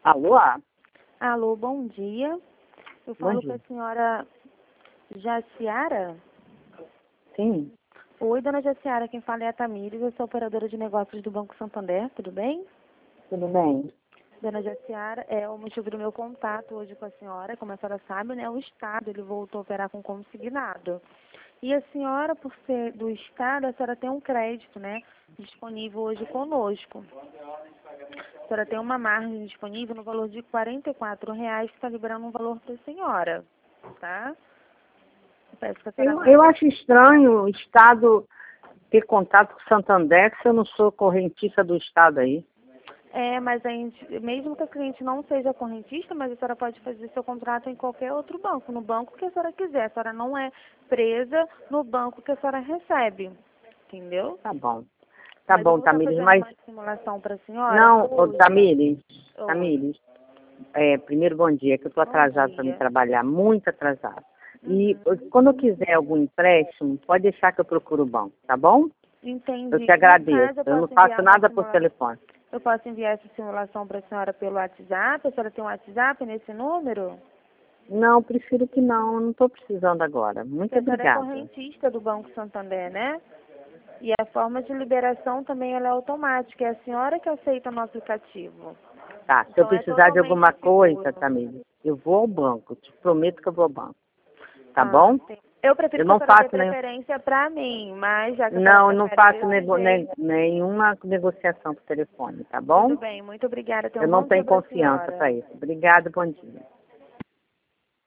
Alô? Alô, bom dia. Eu Bom falo com dia. a senhora Jaciara. Sim, Oi, dona Jaciara, quem fala é a Tamires, eu sou operadora de negócios do Banco Santander, tudo bem? tudo bem. Dona Jaciara, o motivo do meu contato hoje com a senhora, como a senhora sabe, né, o Estado, ele voltou a operar com consignado. E a senhora, por ser do Estado, a senhora tem um crédito, né, disponível hoje conosco. A senhora tem uma margem disponível no valor de R$ 44,00, que está liberando um valor para a senhora, tá? Eu peço que a senhora Eu acho estranho o Estado ter contato com o Santander, se eu não sou correntista do Estado aí. Mas a gente, mesmo que a cliente não seja correntista, mas a senhora pode fazer seu contrato em qualquer outro banco, no banco que a senhora quiser. A senhora não é presa no banco que a senhora recebe, entendeu? Tá bom. Tá Mas eu bom, vou estar Tamires, fazendo mas... uma simulação para a senhora Não, ô, hoje. Oi, Tamires, primeiro bom dia, que eu estou bom atrasada para me dia. trabalhar, muito atrasada. E Uhum. quando eu quiser algum empréstimo, pode deixar que eu procuro o banco, tá bom? Eu Entendi. te No agradeço. caso, eu Eu não posso faço enviar uma nada por simulação. telefone. Eu posso enviar essa simulação para a senhora pelo WhatsApp? A senhora tem um WhatsApp nesse número? Não, prefiro que não, eu não estou precisando agora. Porque Muito a senhora é obrigada. correntista do Banco Santander, né? E a forma de liberação também ela é automática. É a senhora que aceita no aplicativo. Tá, se eu Então é precisar de alguma totalmente coisa, seguro. Tamires, eu vou ao banco. Te prometo que eu vou ao banco. Tá Ah, bom? sim. Eu prefiro Eu que a não senhora dê faço nem... preferência para mim, mas já que a senhora Não, eu não prefere faço desse jeito, nenhuma negociação por telefone, tá tudo bom? bem. Muito obrigada. Tenha Eu um não bom dia tenho para a confiança para senhora. isso. Obrigada, bom dia.